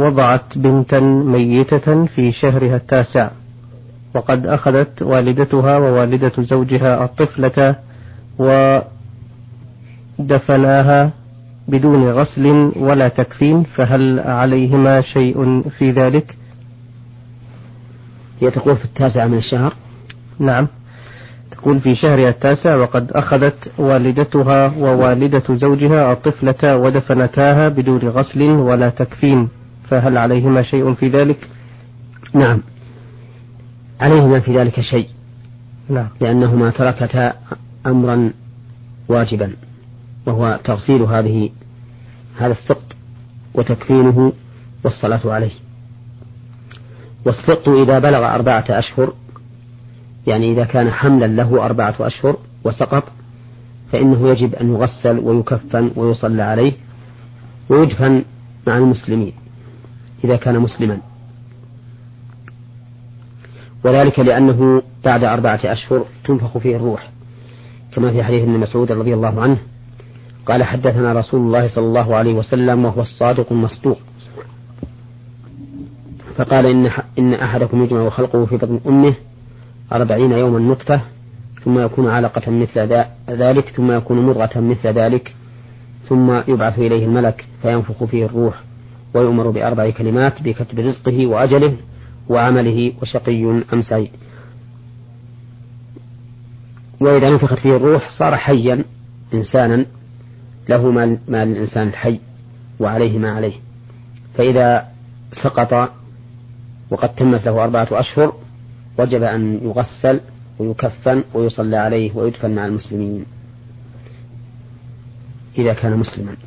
وضعت بنتا ميتة في شهرها التاسع، وقد أخذت والدتها ووالدة زوجها الطفلة ودفناها بدون غسل ولا تكفين، فهل عليهما شيء في ذلك؟ هي تقول في التاسع من الشهر. نعم، تقول في شهرها التاسع وقد أخذت والدتها ووالدة زوجها الطفلة ودفنتاها بدون غسل ولا تكفين، فهل عليهما شيء في ذلك؟ نعم، عليهما في ذلك شيء. نعم. لأنهما تركتا أمرا واجبا، وهو تغسيل هذا السقط وتكفينه والصلاة عليه. والسقط إذا بلغ 4 أشهر، يعني إذا كان حملا له 4 أشهر وسقط، فإنه يجب أن يغسل ويكفن ويصلى عليه ويدفن مع المسلمين إذا كان مسلما، وذلك لأنه بعد 4 أشهر تنفخ فيه الروح، كما في حديث ابن مسعود رضي الله عنه قال: حدثنا رسول الله صلى الله عليه وسلم وهو الصادق المصدوق، فقال: إن أحدكم يجمع خلقه في بطن أمه 40 يوما نطفة، ثم يكون علقة مثل ذلك، ثم يكون مضغة مثل ذلك، ثم يبعث إليه الملك فينفخ فيه الروح، ويؤمر ب4 كلمات: بكتب رزقه وأجله وعمله وشقي أم سعيد. وإذا نفخت فيه الروح صار حيا إنسانا، له ما للإنسان الحي وعليه ما عليه. فإذا سقط وقد تمت له 4 أشهر وجب أن يغسل ويكفن ويصلى عليه ويدفن مع المسلمين إذا كان مسلما.